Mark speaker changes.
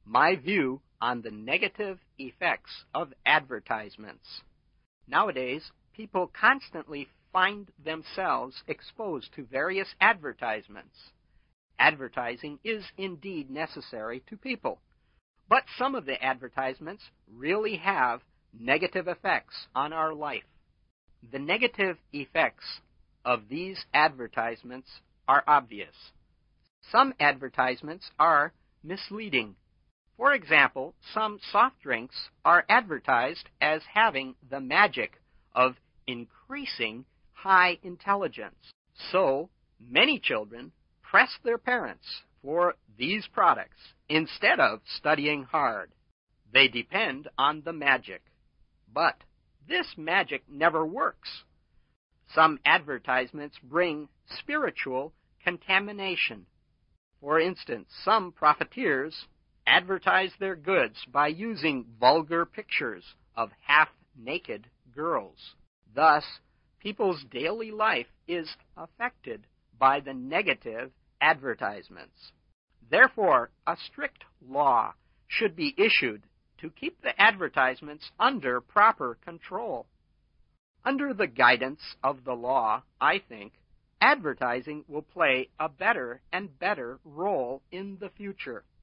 Speaker 1: My view on the negative effects of advertisements. Nowadays, people constantly find themselves exposed to various advertisements. Advertising is indeed necessary to people, but some of the advertisements really have negative effects on our life. The negative effects of these advertisements are obvious. Some advertisements are misleading. For example, some soft drinks are advertised as having the magic of increasing high intelligence. So, many children press their parents for these products instead of studying hard. They depend on the magic. But this magic never works. Some advertisements bring spiritual contamination. For instance, some profiteers advertise their goods by using vulgar pictures of half-naked girls. Thus, people's daily life is affected by the negative advertisements. Therefore, a strict law should be issued to keep the advertisements under proper control. Under the guidance of the law, I think, advertising will play a better and better role in the future.